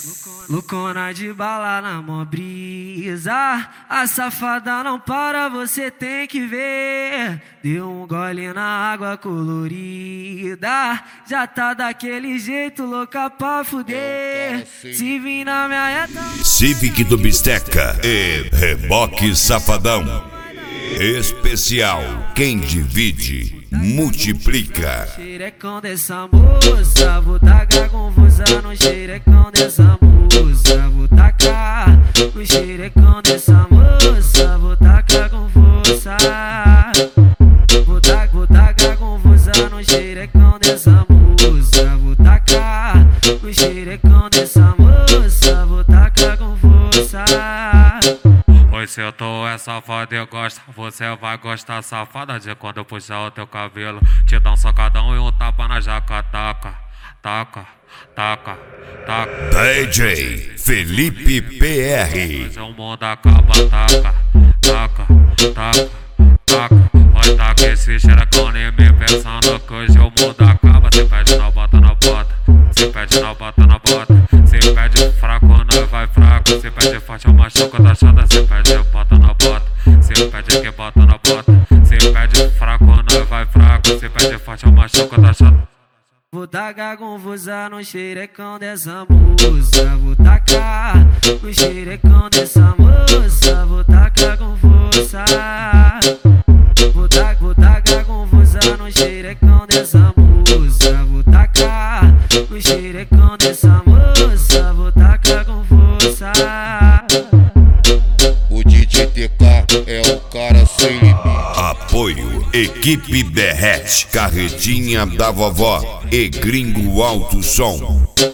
Loucona de bala na mó brisa, a safada não para, você tem que ver. Deu um gole na água colorida, já tá daquele jeito, louca pra fuder. Se vir na minha reta... Civic do Bisteca e Reboque Safadão. Especial, quem divide, multiplica. Xerecão dessa moça, vou tacar confusa no xerecão dessa moça, vou tacar no xerecão dessa moça, vou tacar com força. Vou tacar confusa no xerecão dessa moça, vou tacar no xerecão dessa moça, vou tacar com força. Oi, se eu tô é safada e gosta, você vai gostar, safada, de quando eu puxar o teu cabelo, te dar um socadão e um tapa na jaca, taca, taca, taca, taca. DJ Felipe PR. Mas o mundo acaba, taca, taca, taca, taca. Vai tacar esse xerecão em mim, pensando que hoje o mundo acaba. Se pede, não bota na bota, se pede, não bota na bota. Se pede fraco, não vai fraco. Se pede forte, eu machuco da chata. Se pede, bota na bota, se pede que bota na bota. Se pede fraco, não vai fraco. Se pede forte, eu machuco da chata. Vou tacar confusa no xerecão dessa moça, vou tacar no xerecão dessa moça, vou tacar com força. Vou tacar confusa no xerecão dessa moça, vou tacar no xerecão dessa moça, vou tacar com força. O DJ TK é o cara sem limite. Apoio, equipe Derrete, Carretinha da Vovó e Gringo Alto Som.